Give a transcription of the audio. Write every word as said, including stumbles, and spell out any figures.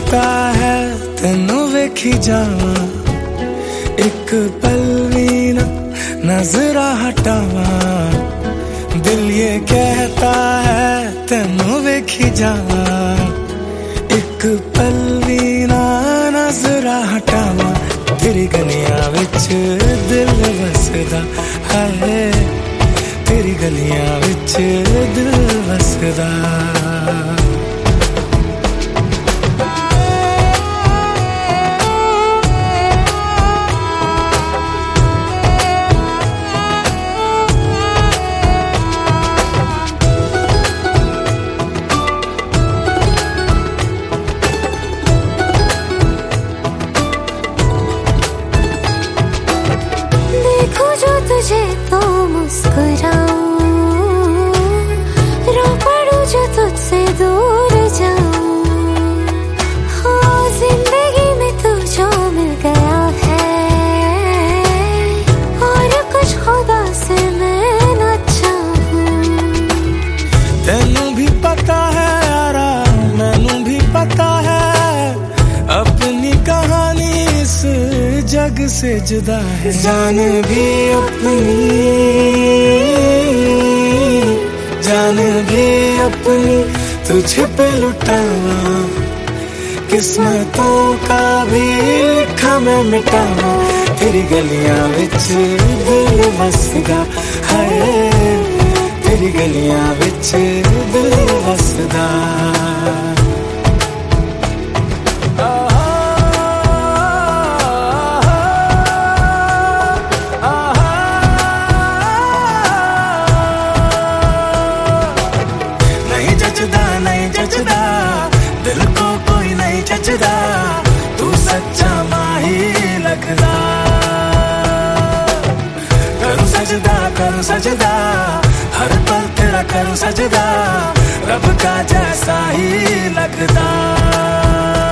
पता है तेनू वेखी जावा, एक पल भी ना नजरा हटावा। दिल ये कहता है तेनू वेखी जावा, एक पल भी ना नजरा हटावा। तेरी गलियां विच दिल वसदा है, तेरी गलियां विच दिल वसदा। तुझे तो मुस्कुराऊं, रो पड़ूं जो तुझसे दूर जाऊं। हाँ, जिंदगी में तू जो मिल गया है, और कुछ खुदा से मैं न चाहूं। तेनू भी पता है यारा, मैनू भी पता है, अपनी कहानी इस जग से जुदा है। जान भी अपनी, जान भी अपनी तुझ पे लुटावा, किस्मतों का भी लिखा मैं मिटावा। तेरी गलियां विच दिल वसदा है, तेरी गलियां विच दिल वसदा। नहीं जचदा दिल को कोई नहीं जचदा, तू सच्चा माही लगदा। करूं सजदा करूं सजदा, हर पल तेरा करूं सजदा, रब का जैसा ही लगदा।